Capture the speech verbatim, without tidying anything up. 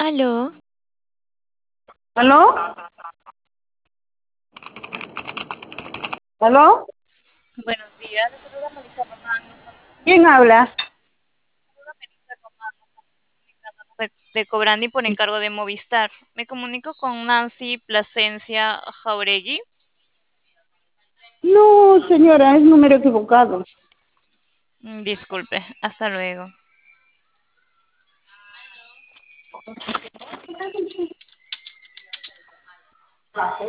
Aló, ¿Aló? ¿Aló? buenos días. Le saluda Melissa Román. Nos estamos ¿Quién habla? saluda Melissa Román. Nos estamos comunicando de, de Cobrandi por encargo de Movistar. Me comunico con Nancy Plasencia Jauregui. No, señora, es número equivocado. Mm, Disculpe, hasta luego.